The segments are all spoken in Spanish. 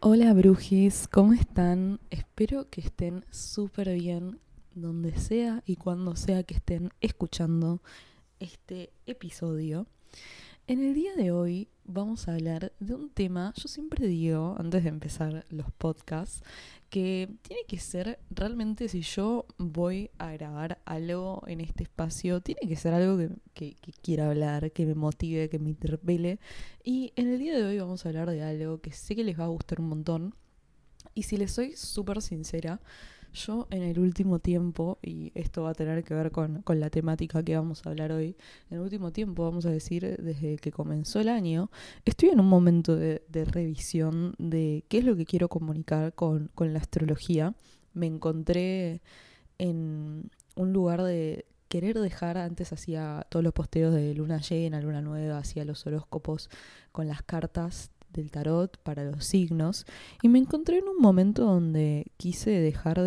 Hola brujis, ¿cómo están? Espero que estén súper bien donde sea y cuando sea que estén escuchando este episodio. En el día de hoy vamos a hablar de un tema, yo siempre digo, antes de empezar los podcasts, que tiene que ser realmente si yo voy a grabar algo en este espacio, tiene que ser algo que quiera hablar, que me motive, que me interpele. Y en el día de hoy vamos a hablar de algo que sé que les va a gustar un montón. Y si les soy súper sincera, yo en el último tiempo, y esto va a tener que ver con la temática que vamos a hablar hoy, en el último tiempo, vamos a decir, desde que comenzó el año, estoy en un momento de revisión de qué es lo que quiero comunicar con la astrología. Me encontré en un lugar de querer dejar, antes hacía todos los posteos de luna llena, luna nueva, hacía los horóscopos con las cartas del tarot para los signos, y me encontré en un momento donde quise dejar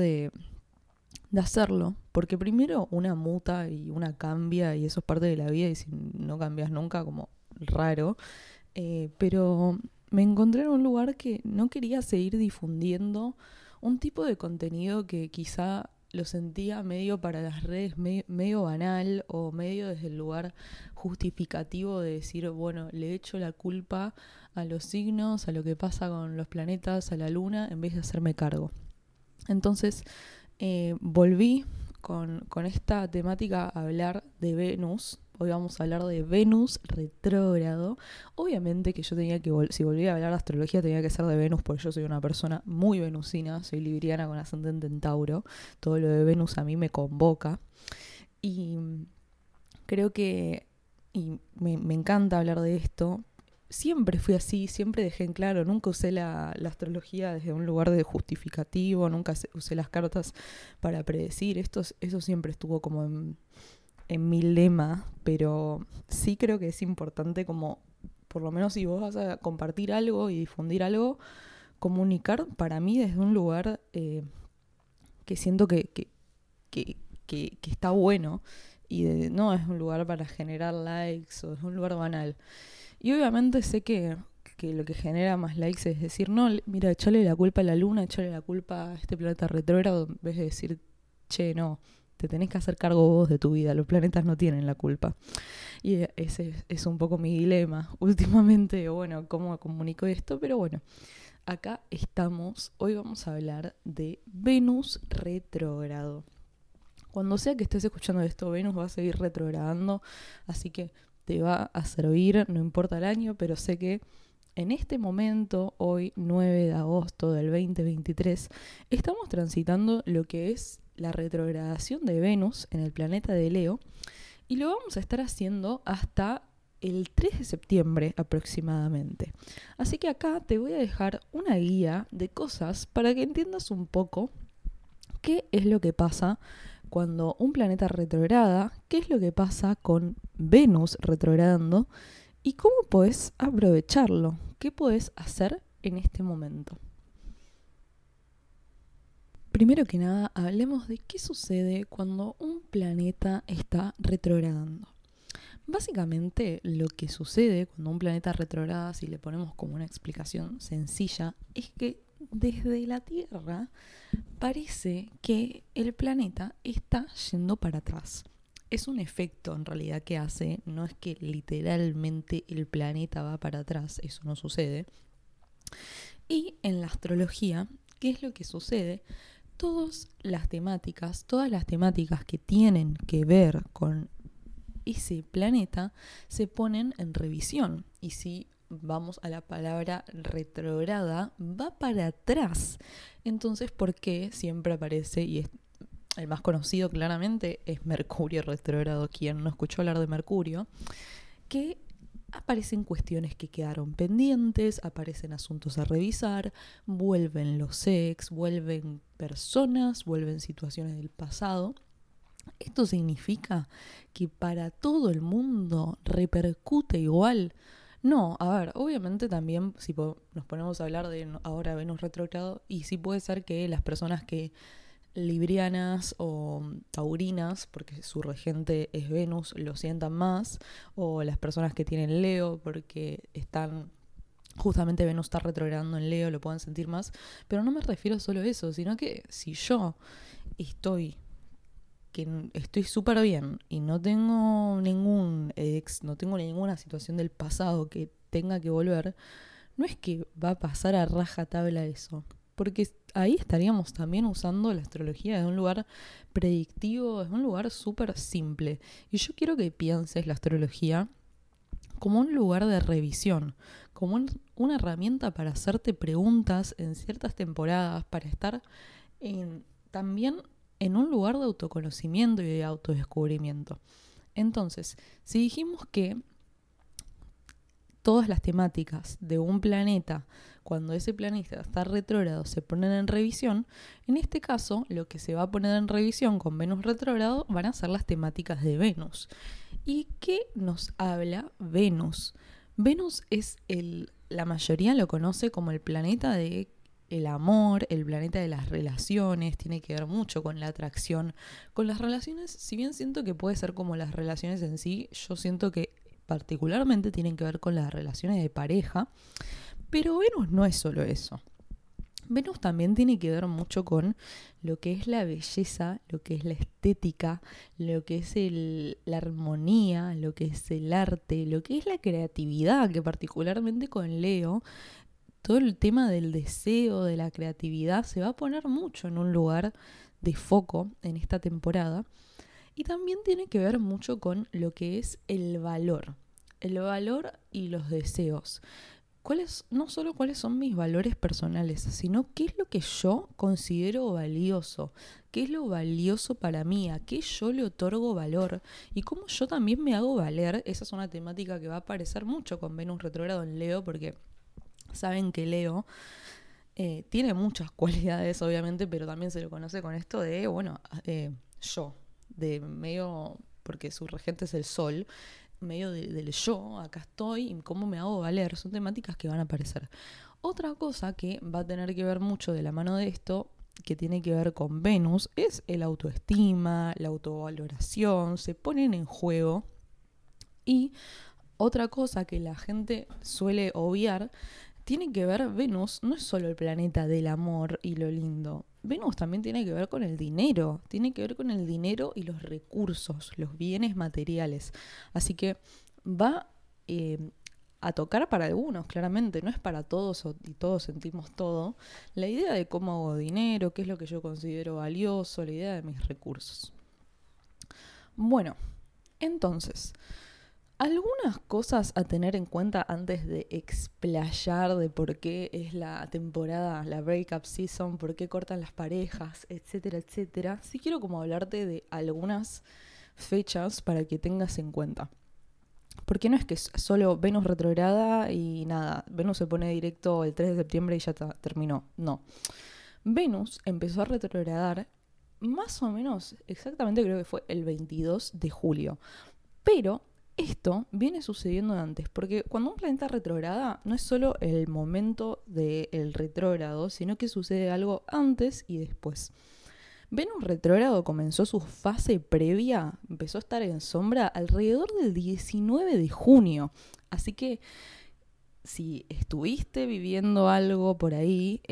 de hacerlo, porque primero una muta y una cambia y eso es parte de la vida y si no cambias nunca como raro, pero me encontré en un lugar que no quería seguir difundiendo un tipo de contenido que quizá lo sentía medio para las redes, medio banal o medio desde el lugar justificativo de decir, bueno, le echo la culpa a los signos, a lo que pasa con los planetas, a la luna, en vez de hacerme cargo. Entonces volví con esta temática a hablar de Venus. Hoy vamos a hablar de Venus retrógrado. Obviamente que yo tenía que, si volvía a hablar de astrología, tenía que ser de Venus, porque yo soy una persona muy venusina, soy libriana con ascendente en Tauro. Todo lo de Venus a mí me convoca. Y creo que, y me encanta hablar de esto. Siempre fui así, siempre dejé en claro, nunca usé la astrología desde un lugar de justificativo, nunca usé las cartas para predecir, eso siempre estuvo como en mi lema, pero sí creo que es importante como, por lo menos si vos vas a compartir algo y difundir algo, comunicar para mí desde un lugar que siento que, que está bueno y no es un lugar para generar likes o es un lugar banal. Y obviamente sé que lo que genera más likes es decir, no, mira, echarle la culpa a la luna, echarle la culpa a este planeta retrógrado, en vez de decir, che, no, te tenés que hacer cargo vos de tu vida, los planetas no tienen la culpa. Y ese es un poco mi dilema últimamente, bueno, cómo comunico esto, pero bueno, acá estamos, hoy vamos a hablar de Venus retrógrado. Cuando sea que estés escuchando esto, Venus va a seguir retrogradando, así que te va a servir, no importa el año, pero sé que en este momento, hoy 9 de agosto del 2023, estamos transitando lo que es la retrogradación de Venus en el planeta de Leo y lo vamos a estar haciendo hasta el 3 de septiembre aproximadamente. Así que acá te voy a dejar una guía de cosas para que entiendas un poco qué es lo que pasa cuando un planeta retrograda, qué es lo que pasa con Venus retrogradando y cómo podés aprovecharlo, qué podés hacer en este momento. Primero que nada, hablemos de qué sucede cuando un planeta está retrogradando. Básicamente, lo que sucede cuando un planeta retrograda, si le ponemos como una explicación sencilla, es que desde la Tierra parece que el planeta está yendo para atrás. Es un efecto en realidad que hace, no es que literalmente el planeta va para atrás, eso no sucede. Y en la astrología, ¿qué es lo que sucede? Todas las temáticas que tienen que ver con ese planeta se ponen en revisión. Y si vamos a la palabra retrograda, va para atrás. Entonces, ¿por qué siempre aparece, y es el más conocido claramente, es Mercurio retrógrado? Quien no escuchó hablar de Mercurio, que aparecen cuestiones que quedaron pendientes, aparecen asuntos a revisar, vuelven los ex, vuelven personas, vuelven situaciones del pasado. ¿Esto significa que para todo el mundo repercute igual? No, a ver, obviamente también si nos ponemos a hablar de ahora Venus retrógrado, y sí puede ser que las personas que librianas o taurinas, porque su regente es Venus, lo sientan más, o las personas que tienen Leo porque están Justamente Venus está retrogradando en Leo, lo pueden sentir más, pero no me refiero solo a eso, sino que si yo estoy súper bien y no tengo ningún ex, no tengo ninguna situación del pasado que tenga que volver, no es que va a pasar a rajatabla eso, porque ahí estaríamos también usando la astrología desde un lugar predictivo, desde un lugar súper simple. Y yo quiero que pienses la astrología como un lugar de revisión, como una herramienta para hacerte preguntas en ciertas temporadas, para estar también en un lugar de autoconocimiento y de autodescubrimiento. Entonces, si dijimos que todas las temáticas de un planeta, cuando ese planeta está retrógrado, se ponen en revisión, en este caso lo que se va a poner en revisión con Venus retrógrado van a ser las temáticas de Venus. ¿Y qué nos habla Venus? Venus es la mayoría lo conoce como el planeta de el amor, el planeta de las relaciones, tiene que ver mucho con la atracción. Con las relaciones, si bien siento que puede ser como las relaciones en sí, yo siento que particularmente tienen que ver con las relaciones de pareja, pero Venus no es solo eso. Venus también tiene que ver mucho con lo que es la belleza, lo que es la estética, lo que es la armonía, lo que es el arte, lo que es la creatividad, que particularmente con Leo, todo el tema del deseo, de la creatividad, se va a poner mucho en un lugar de foco en esta temporada. Y también tiene que ver mucho con lo que es el valor y los deseos. No solo cuáles son mis valores personales, sino qué es lo que yo considero valioso, qué es lo valioso para mí, a qué yo le otorgo valor y cómo yo también me hago valer. Esa es una temática que va a aparecer mucho con Venus retrógrado en Leo, porque saben que Leo tiene muchas cualidades, obviamente, pero también se lo conoce con esto de, de medio, porque su regente es el Sol, medio del yo, acá estoy, y cómo me hago valer, son temáticas que van a aparecer. Otra cosa que va a tener que ver mucho de la mano de esto, que tiene que ver con Venus, es el autoestima, la autovaloración, se ponen en juego. Y otra cosa que la gente suele obviar, tiene que ver, Venus no es solo el planeta del amor y lo lindo. Venus también tiene que ver con el dinero, tiene que ver con el dinero y los recursos, los bienes materiales. Así que va a tocar para algunos, claramente, no es para todos y todos sentimos todo. La idea de cómo hago dinero, qué es lo que yo considero valioso, la idea de mis recursos. Bueno, entonces, algunas cosas a tener en cuenta antes de explayar de por qué es la temporada, la breakup season, por qué cortan las parejas, etcétera, etcétera. Sí quiero como hablarte de algunas fechas para que tengas en cuenta. Porque no es que es solo Venus retrograda y nada, Venus se pone directo el 3 de septiembre y ya terminó. No. Venus empezó a retrogradar más o menos, exactamente creo que fue el 22 de julio. Pero esto viene sucediendo antes, porque cuando un planeta retrograda no es solo el momento del retrógrado, sino que sucede algo antes y después. Venus retrógrado comenzó su fase previa, empezó a estar en sombra alrededor del 19 de junio. Así que si estuviste viviendo algo por ahí,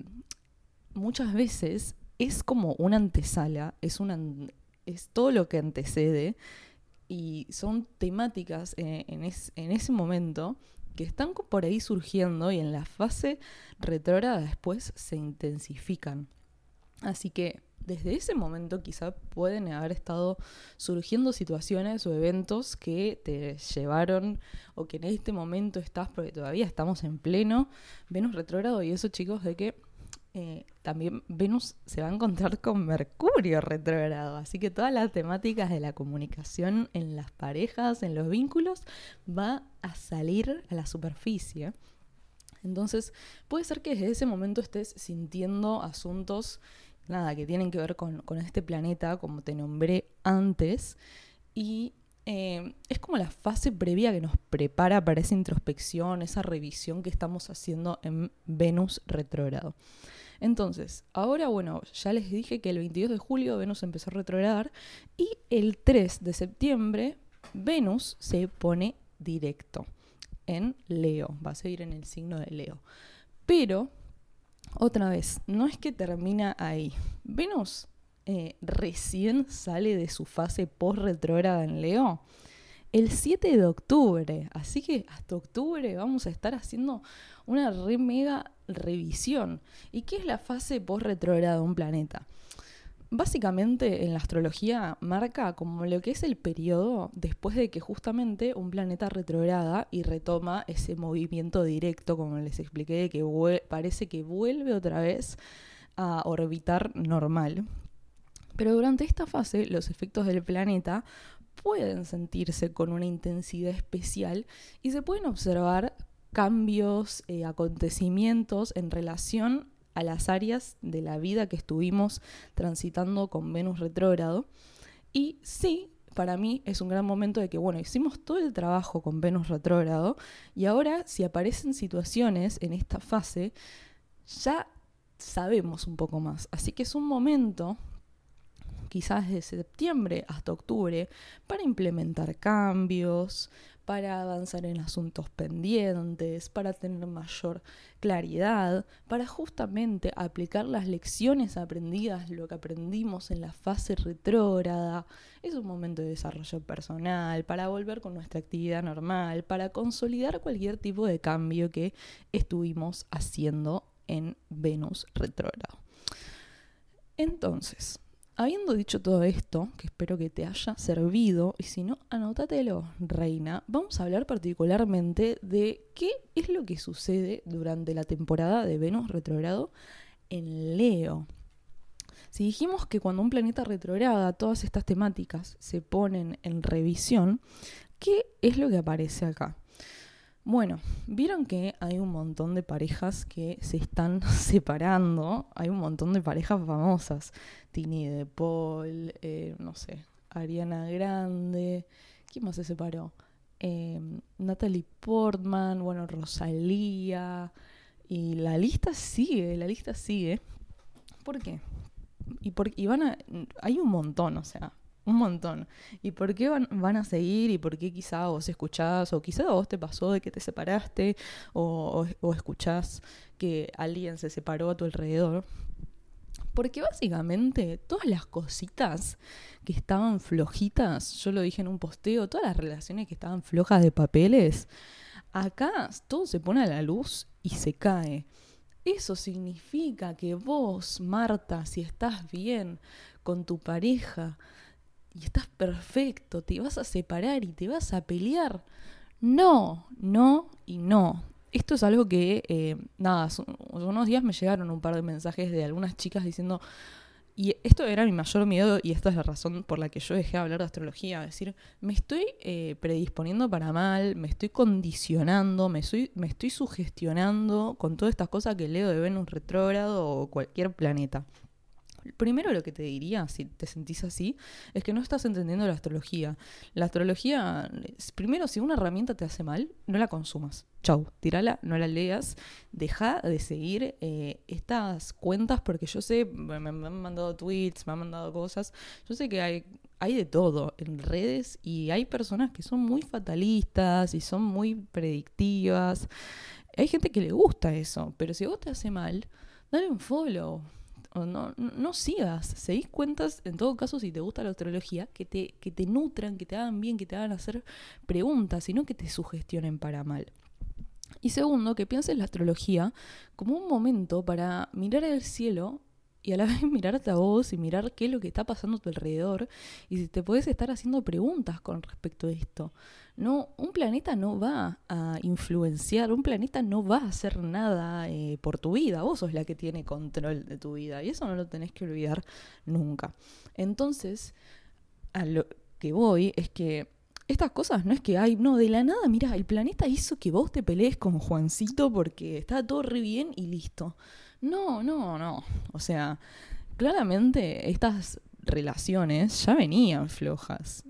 muchas veces es como una antesala, es todo lo que antecede. Y son temáticas en ese momento que están por ahí surgiendo y en la fase retrógrada después se intensifican. Así que desde ese momento quizá pueden haber estado surgiendo situaciones o eventos que te llevaron o que en este momento estás, porque todavía estamos en pleno Venus retrógrado y eso, chicos, de que también Venus se va a encontrar con Mercurio retrógrado, así que todas las temáticas de la comunicación en las parejas, en los vínculos, va a salir a la superficie. Entonces puede ser que desde ese momento estés sintiendo asuntos que tienen que ver con este planeta, como te nombré antes, y es como la fase previa que nos prepara para esa introspección, esa revisión que estamos haciendo en Venus retrógrado. Entonces, ahora ya les dije que el 22 de julio Venus empezó a retrogradar y el 3 de septiembre Venus se pone directo. en Leo, va a seguir en el signo de Leo. Pero, otra vez, no es que termina ahí. Venus recién sale de su fase post-retrógrada en Leo el 7 de octubre. Así que hasta octubre vamos a estar haciendo una mega revisión. ¿Y qué es la fase post-retrógrada de un planeta? Básicamente en la astrología marca como lo que es el periodo después de que justamente un planeta retrograda y retoma ese movimiento directo, como les expliqué, de que parece que vuelve otra vez a orbitar normal. Pero durante esta fase los efectos del planeta pueden sentirse con una intensidad especial y se pueden observar cambios, acontecimientos en relación a las áreas de la vida que estuvimos transitando con Venus retrógrado. Y sí, para mí es un gran momento de que, bueno, hicimos todo el trabajo con Venus retrógrado y ahora si aparecen situaciones en esta fase, ya sabemos un poco más. Así que es un momento, quizás de septiembre hasta octubre, para implementar cambios, para avanzar en asuntos pendientes, para tener mayor claridad, para justamente aplicar las lecciones aprendidas, lo que aprendimos en la fase retrógrada. Es un momento de desarrollo personal, para volver con nuestra actividad normal, para consolidar cualquier tipo de cambio que estuvimos haciendo en Venus retrógrado. Entonces, habiendo dicho todo esto, que espero que te haya servido, y si no, anótatelo, reina, vamos a hablar particularmente de qué es lo que sucede durante la temporada de Venus retrógrado en Leo. Si dijimos que cuando un planeta retrograda, todas estas temáticas se ponen en revisión, ¿qué es lo que aparece acá? Bueno, vieron que hay un montón de parejas que se están separando, hay un montón de parejas famosas, Tini de Paul, no sé, Ariana Grande, ¿quién más se separó? Natalie Portman, bueno, Rosalía, y la lista sigue. ¿Por qué? Hay un montón, o sea, un montón. ¿Y por qué van a seguir? ¿Y por qué quizá vos escuchás? O quizá a vos te pasó de que te separaste o escuchás que alguien se separó a tu alrededor. Porque básicamente todas las cositas que estaban flojitas, yo lo dije en un posteo, todas las relaciones que estaban flojas de papeles, acá todo se pone a la luz y se cae. Eso significa que vos, Marta, si estás bien con tu pareja y estás perfecto, te vas a separar y te vas a pelear. No, no y no. Esto es algo que, unos días me llegaron un par de mensajes de algunas chicas diciendo, y esto era mi mayor miedo y esta es la razón por la que yo dejé de hablar de astrología, es decir, me estoy predisponiendo para mal, me estoy condicionando, me estoy sugestionando con todas estas cosas que leo de Venus retrógrado o cualquier planeta. Primero lo que te diría, si te sentís así, es que no estás entendiendo la astrología. La astrología, primero, si una herramienta te hace mal, no la consumas. Chau, tirala, no la leas. Deja de seguir estas cuentas porque yo sé, me han mandado tweets, me han mandado cosas. Yo sé que hay de todo en redes y hay personas que son muy fatalistas y son muy predictivas. Hay gente que le gusta eso, pero si a vos te hace mal, dale un follow. O no sigas, seguís cuentas, en todo caso, si te gusta la astrología, que te nutran, que te hagan bien, que te hagan hacer preguntas, y no que te sugestionen para mal. Y segundo, que pienses la astrología como un momento para mirar al cielo y a la vez mirarte a vos y mirar qué es lo que está pasando a tu alrededor y si te podés estar haciendo preguntas con respecto a esto. No, un planeta no va a influenciar, un planeta no va a hacer nada por tu vida. Vos sos la que tiene control de tu vida y eso no lo tenés que olvidar nunca. Entonces, a lo que voy es que estas cosas no es que de la nada, mira, el planeta hizo que vos te pelees con Juancito porque estaba todo re bien y listo. No. O sea, claramente estas relaciones ya venían flojas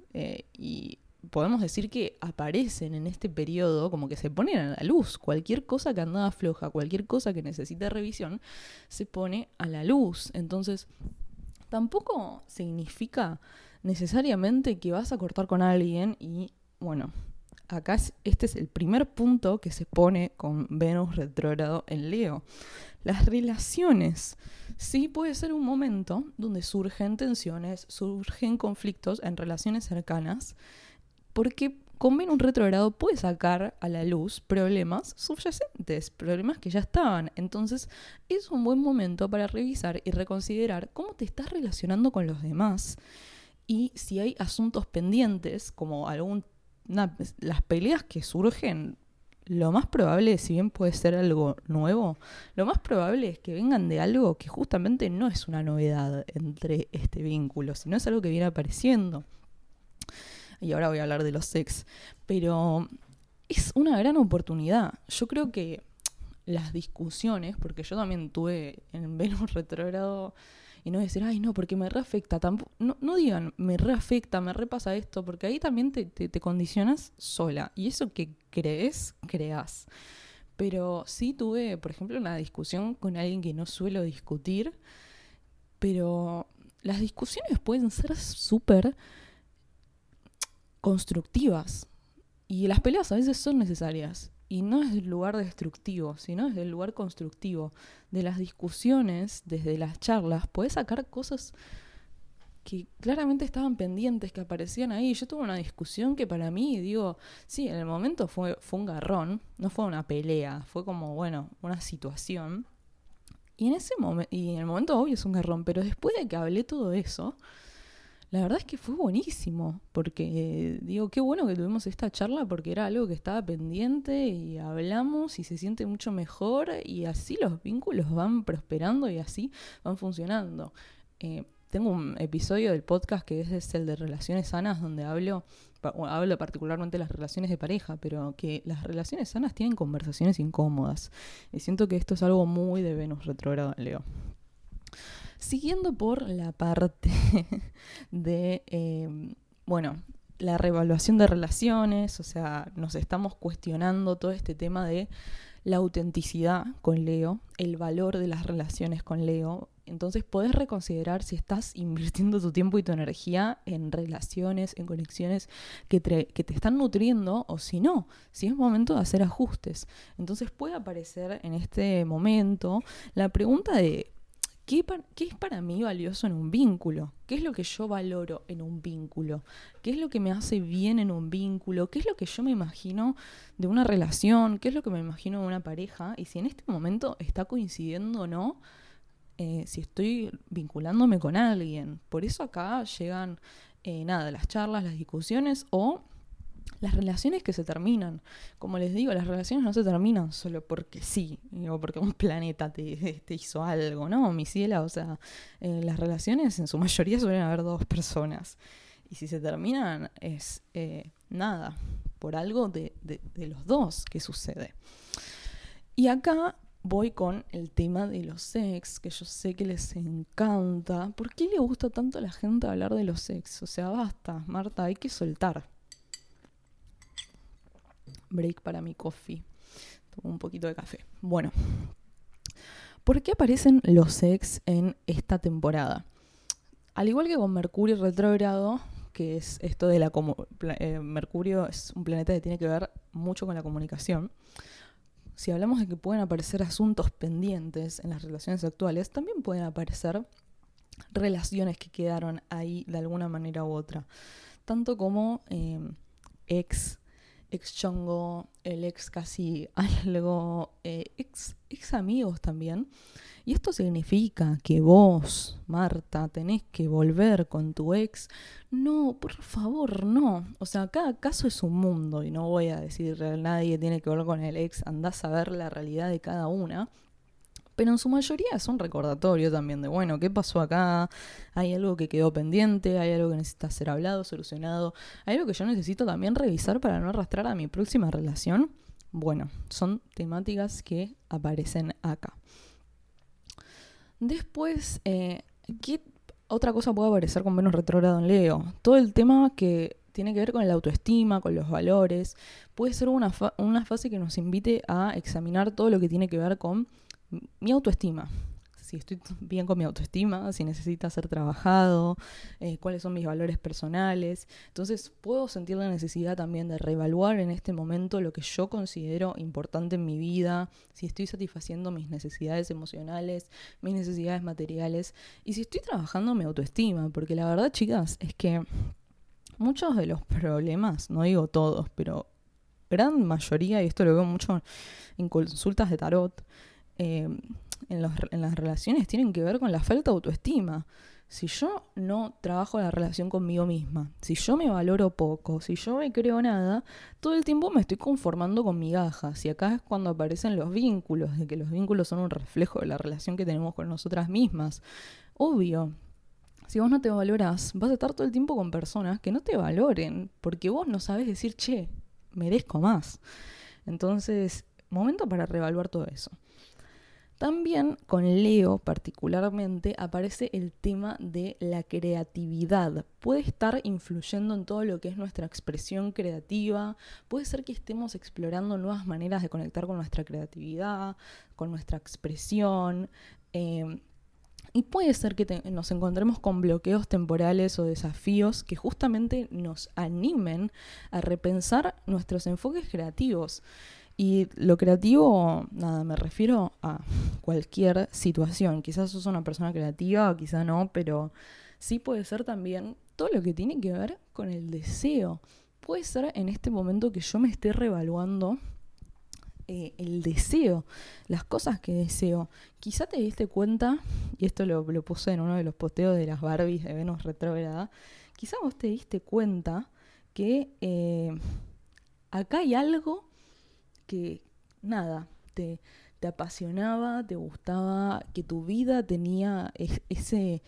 y podemos decir que aparecen en este periodo como que se ponen a la luz. Cualquier cosa que andaba floja, cualquier cosa que necesita revisión, se pone a la luz. Entonces, tampoco significa necesariamente que vas a cortar con alguien y, bueno, acá este es el primer punto que se pone con Venus retrógrado en Leo. Las relaciones. Sí, puede ser un momento donde surgen tensiones, surgen conflictos en relaciones cercanas, porque con Venus retrógrado puede sacar a la luz problemas subyacentes, problemas que ya estaban. Entonces es un buen momento para revisar y reconsiderar cómo te estás relacionando con los demás y si hay asuntos pendientes, como las peleas que surgen. Lo más probable, si bien puede ser algo nuevo, lo más probable es que vengan de algo que justamente no es una novedad entre este vínculo, sino es algo que viene apareciendo. Y ahora voy a hablar de los ex. Pero es una gran oportunidad. Yo creo que las discusiones, porque yo también tuve en Venus retrógrado, y no decir, ay no, porque me reafecta. No digan, me reafecta, me repasa esto, porque ahí también te condicionas sola. Y eso que creás. Pero sí tuve, por ejemplo, una discusión con alguien que no suelo discutir, pero las discusiones pueden ser súper constructivas. Y las peleas a veces son necesarias. Y no es del lugar destructivo, sino desde el lugar constructivo. De las discusiones, desde las charlas, podés sacar cosas que claramente estaban pendientes, que aparecían ahí. Yo tuve una discusión que para mí, sí, en el momento fue un garrón, no fue una pelea, fue como, bueno, una situación. Y en el momento obvio es un garrón, pero después de que hablé todo eso, la verdad es que fue buenísimo, porque qué bueno que tuvimos esta charla porque era algo que estaba pendiente y hablamos y se siente mucho mejor y así los vínculos van prosperando y así van funcionando. Tengo un episodio del podcast que es el de relaciones sanas donde hablo particularmente de las relaciones de pareja, pero que las relaciones sanas tienen conversaciones incómodas. Y siento que esto es algo muy de Venus retrógrado en Leo. Siguiendo por la parte de, la reevaluación de relaciones, o sea, nos estamos cuestionando todo este tema de la autenticidad con Leo, el valor de las relaciones con Leo. Entonces podés reconsiderar si estás invirtiendo tu tiempo y tu energía en relaciones, en conexiones que te están nutriendo o si no, si es momento de hacer ajustes. Entonces puede aparecer en este momento la pregunta de ¿qué es para mí valioso en un vínculo? ¿Qué es lo que yo valoro en un vínculo? ¿Qué es lo que me hace bien en un vínculo? ¿Qué es lo que yo me imagino de una relación? ¿Qué es lo que me imagino de una pareja? Y si en este momento está coincidiendo o no, si estoy vinculándome con alguien. Por eso acá llegan las charlas, las discusiones o las relaciones que se terminan. Como les digo, las relaciones no se terminan solo porque sí, o porque un planeta te hizo algo, ¿no? Mi ciela, o sea, las relaciones en su mayoría suelen haber dos personas. Y si se terminan es por algo de los dos que sucede. Y acá voy con el tema de los ex, que yo sé que les encanta. ¿Por qué le gusta tanto a la gente hablar de los ex? O sea, basta, Marta, hay que soltar. Break para mi coffee. Tomo un poquito de café. Bueno, ¿por qué aparecen los ex en esta temporada? Al igual que con Mercurio retrógrado, que es esto de Mercurio es un planeta que tiene que ver mucho con la comunicación. Si hablamos de que pueden aparecer asuntos pendientes en las relaciones actuales, también pueden aparecer relaciones que quedaron ahí de alguna manera u otra. Tanto como ex chongo, el ex casi algo, ex amigos también. Y esto significa que vos, Marta, tenés que volver con tu ex. No, por favor, no. O sea, cada caso es un mundo y no voy a decir a nadie tiene que ver con el ex. Andás a ver la realidad de cada una. Pero en su mayoría es un recordatorio también de, bueno, ¿qué pasó acá? Hay algo que quedó pendiente, hay algo que necesita ser hablado, solucionado. Hay algo que yo necesito también revisar para no arrastrar a mi próxima relación. Bueno, son temáticas que aparecen acá. Después, ¿qué otra cosa puede aparecer con Venus retrógrado en Leo? Todo el tema que tiene que ver con la autoestima, con los valores. Puede ser una fase que nos invite a examinar todo lo que tiene que ver con mi autoestima. si estoy bien con mi autoestima, si necesita ser trabajado, cuáles son mis valores personales. Entonces puedo sentir la necesidad también de reevaluar en este momento lo que yo considero importante en mi vida, si estoy satisfaciendo mis necesidades emocionales, mis necesidades materiales, y si estoy trabajando mi autoestima, porque la verdad, chicas, es que muchos de los problemas, no digo todos, pero gran mayoría, y esto lo veo mucho en consultas de tarot, en las relaciones, tienen que ver con la falta de autoestima. Si yo no trabajo la relación conmigo misma, si yo me valoro poco, si yo me creo nada, todo el tiempo me estoy conformando con migajas. Y acá es cuando aparecen los vínculos, de que los vínculos son un reflejo de la relación que tenemos con nosotras mismas. Obvio, si vos no te valorás, vas a estar todo el tiempo con personas que no te valoren, porque vos no sabés decir, che, merezco más. Entonces, momento para reevaluar todo eso. También con Leo particularmente aparece el tema de la creatividad. Puede estar influyendo en todo lo que es nuestra expresión creativa. Puede ser que estemos explorando nuevas maneras de conectar con nuestra creatividad, con nuestra expresión. Y puede ser que nos encontremos con bloqueos temporales o desafíos que justamente nos animen a repensar nuestros enfoques creativos. Y lo creativo, nada, me refiero a cualquier situación. Quizás sos una persona creativa o quizás no, pero sí puede ser también todo lo que tiene que ver con el deseo. Puede ser en este momento que yo me esté reevaluando el deseo, las cosas que deseo. Quizá te diste cuenta, y esto lo puse en uno de los posteos de las Barbies de Venus retrógrada, quizá vos te diste cuenta que acá hay algo que, nada, te apasionaba, te gustaba, que tu vida tenía ese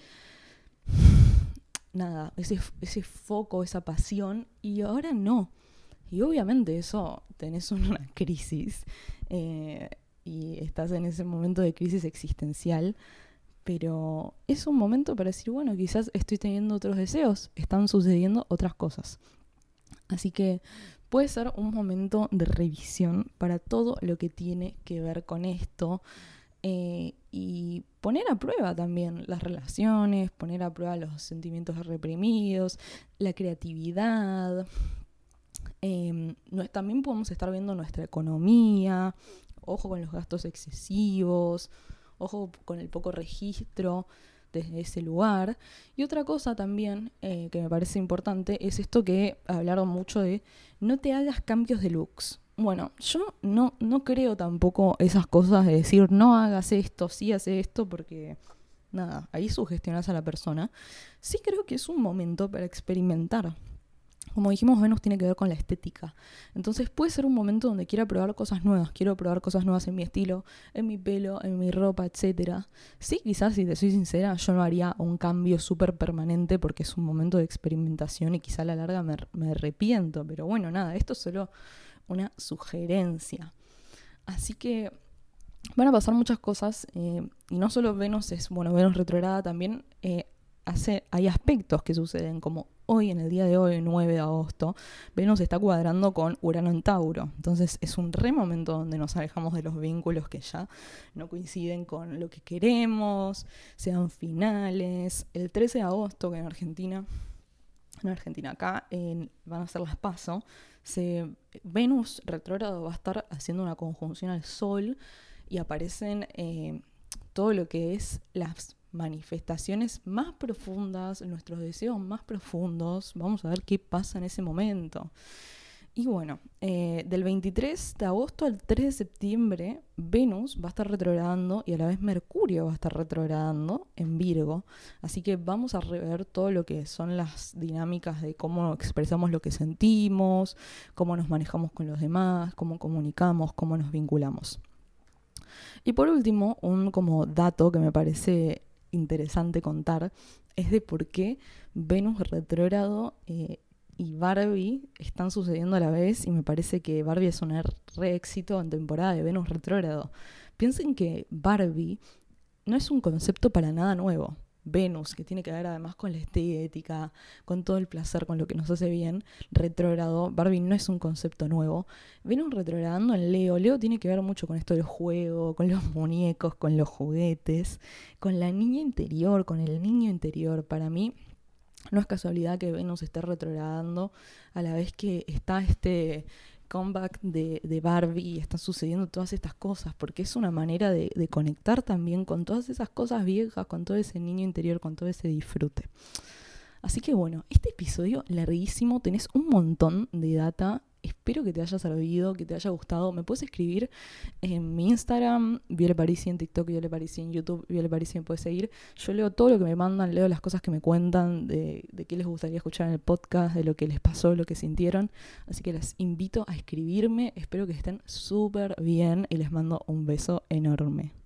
foco, esa pasión, y ahora no. Y obviamente eso, tenés una crisis y estás en ese momento de crisis existencial, pero es un momento para decir, bueno, quizás estoy teniendo otros deseos, están sucediendo otras cosas. Así que puede ser un momento de revisión para todo lo que tiene que ver con esto y poner a prueba también las relaciones, poner a prueba los sentimientos reprimidos, la creatividad. También podemos estar viendo nuestra economía, ojo con los gastos excesivos, ojo con el poco registro desde ese lugar. Y otra cosa también que me parece importante es esto que hablaron mucho de no te hagas cambios de looks. Bueno, yo no creo tampoco esas cosas de decir no hagas esto, sí hace esto, porque nada, ahí sugestionas a la persona. Sí creo que es un momento para experimentar. Como dijimos, Venus tiene que ver con la estética. Entonces puede ser un momento donde quiera probar cosas nuevas. Quiero probar cosas nuevas en mi estilo, en mi pelo, en mi ropa, etc. Sí, quizás, si te soy sincera, yo no haría un cambio súper permanente porque es un momento de experimentación y quizá a la larga me arrepiento. Pero bueno, nada, esto es solo una sugerencia. Así que van a pasar muchas cosas. Y no solo Venus es, Venus retrograda también hay aspectos que suceden, como hoy, en el día de hoy, 9 de agosto, Venus está cuadrando con Urano en Tauro. Entonces es un re momento donde nos alejamos de los vínculos que ya no coinciden con lo que queremos, sean finales. El 13 de agosto, que en Argentina acá van a ser las PASO, Venus retrógrado va a estar haciendo una conjunción al Sol y aparecen todo lo que es las manifestaciones más profundas, nuestros deseos más profundos. Vamos a ver qué pasa en ese momento. Y bueno, del 23 de agosto al 3 de septiembre, Venus va a estar retrogradando y a la vez Mercurio va a estar retrogradando en Virgo. Así que vamos a rever todo lo que son las dinámicas de cómo expresamos lo que sentimos, cómo nos manejamos con los demás, cómo comunicamos, cómo nos vinculamos. Y por último, un como dato que me parece interesante contar es de por qué Venus retrógrado y Barbie están sucediendo a la vez, y me parece que Barbie es un re éxito en temporada de Venus retrógrado. Piensen que Barbie no es un concepto para nada nuevo. Venus, que tiene que ver además con la estética, con todo el placer, con lo que nos hace bien, retrógrado. Barbie no es un concepto nuevo. Venus retrogradando en Leo. Leo tiene que ver mucho con esto del juego, con los muñecos, con los juguetes, con la niña interior, con el niño interior. Para mí no es casualidad que Venus esté retrogradando a la vez que está este comeback de Barbie y están sucediendo todas estas cosas, porque es una manera de conectar también con todas esas cosas viejas, con todo ese niño interior, con todo ese disfrute. Así que bueno, este episodio larguísimo, tenés un montón de data. Espero que te haya servido, que te haya gustado. Me puedes escribir en mi Instagram, Viole Parisi, en TikTok, Viole Parisi, en YouTube, Viole Parisi, me puedes seguir. Yo leo todo lo que me mandan, leo las cosas que me cuentan, de qué les gustaría escuchar en el podcast, de lo que les pasó, lo que sintieron. Así que les invito a escribirme. Espero que estén súper bien y les mando un beso enorme.